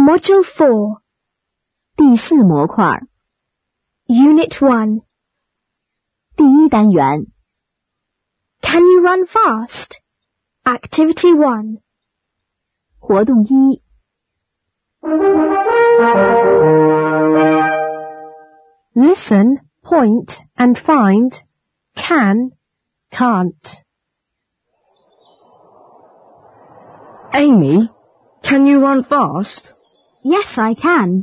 Module 4, 第4模块 Unit 1. 第1单元 Can you run fast? Activity 1. 活动1 Listen, point and find can, can't. Amy, can you run fast? Yes, I can.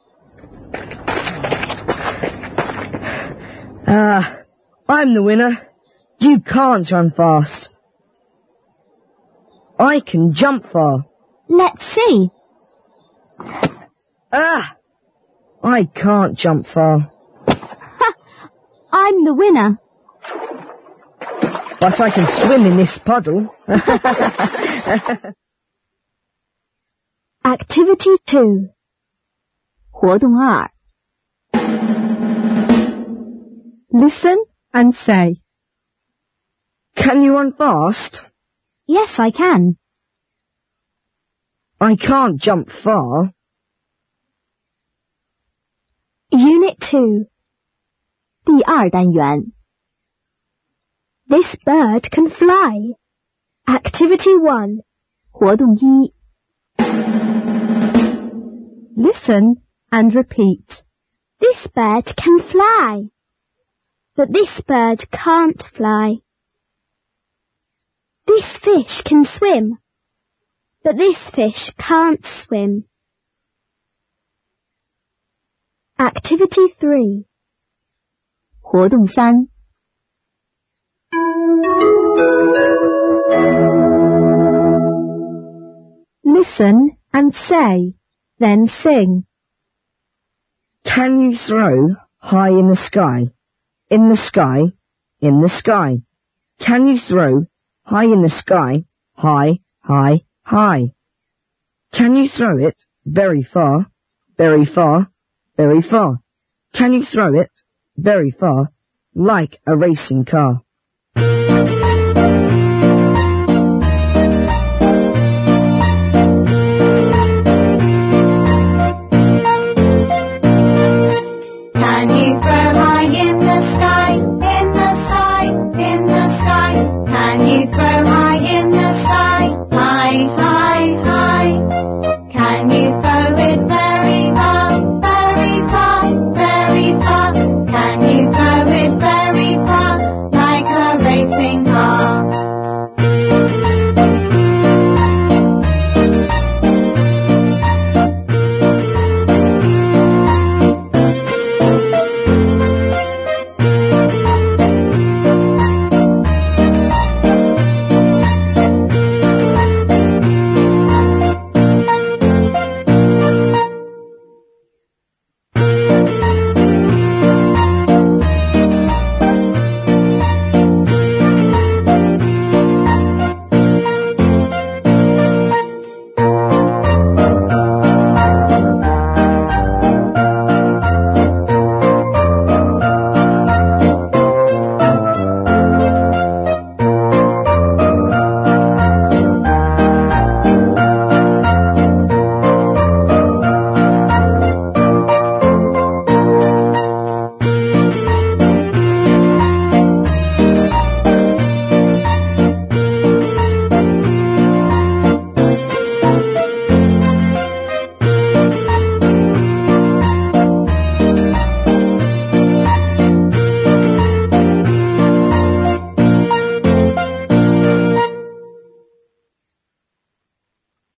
I'm the winner. You can't run fast. I can jump far. Let's see. I can't jump far. I'm the winner. But I can swim in this puddle. Activity 2. 活动2 Listen and say. Can you run fast? Yes, I can. I can't jump far. Unit 2. 第2单元 This bird can fly. Activity 1. 活动1 Listen and repeat. This bird can fly. But this bird can't fly. This fish can swim. But this fish can't swim. Activity 3. 活动3 Listen and say, then sing. Can you throw high in the sky? In the sky, in the sky. Can you throw high in the sky? High, high, high. Can you throw it very far? Very far, very far. Can you throw it very far, like a racing car?